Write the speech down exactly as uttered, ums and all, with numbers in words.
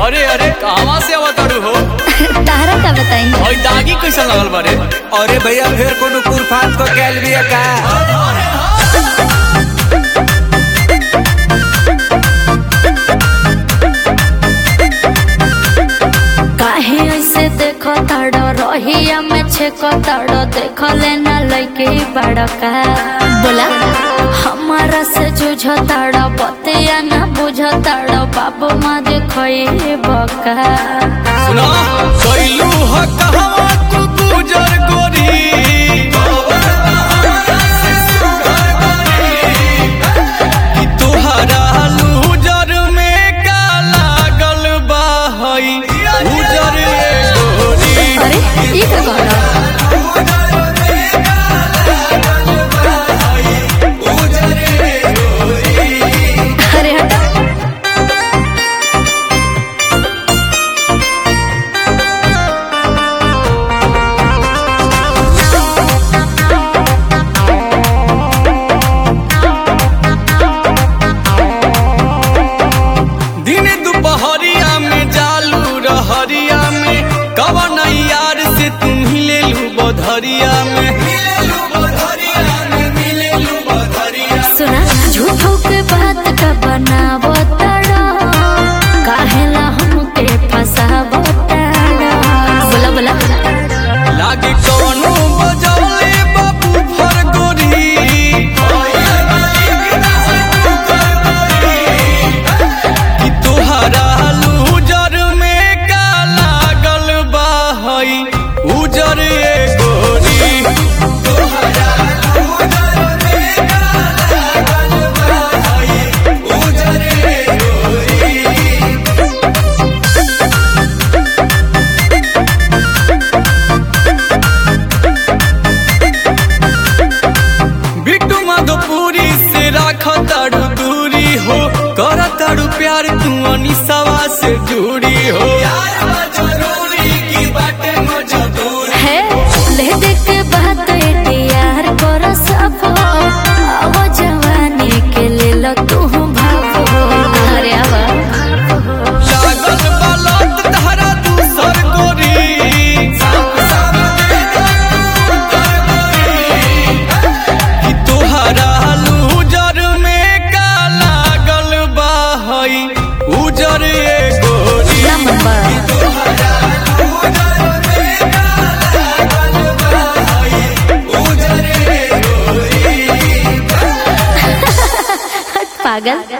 अरे अरे कहवा से आवताड़ू हो? तारा का बताई और दागी कैसा लगल बारे? अरे भैया फिर कोनो कुरफान को कैल भी है का? काहे ऐसे देखो ताड़ो रोहिया में छेको ताड़ो देखो लेना लइके बड़का बोला हमारा से जूझो ताड़ो बतिया ना बुझो ताड़ो बाबू माँ देखो ये बका सुना कैलू हो कहवा तू गुजर गोरी कि तुहरा लूजर में का लागल बा हई उजर गोरी। अरे ये का कहला अरे हटा दिन दोपहरिया में जालू रहरिया में कवन यार से तुम ही ले लू बधरिया में सुना झूठों के बात का बनावो ताड़ा काहेला हमके फसावो ताड़ा बोला बोला लागे कौनो बजौले बाबू फर गोरी कि तुहरा लूजर में का लागल बा हई उजर ए गोरी। बिट्टू मधुपुरी से राख ताड़ू दूरी हो कर ताड़ू प्यार तू अनिसवा से जुड़ी हो है ले देख के बात यार करो सब आवो जवानी के ले लो तू भावो अरे आवा लागल बालत धारा दूसर गोरी कि तुहरा लूजर में का लागल बा हई उजर ए गोरी। नंबर पागल।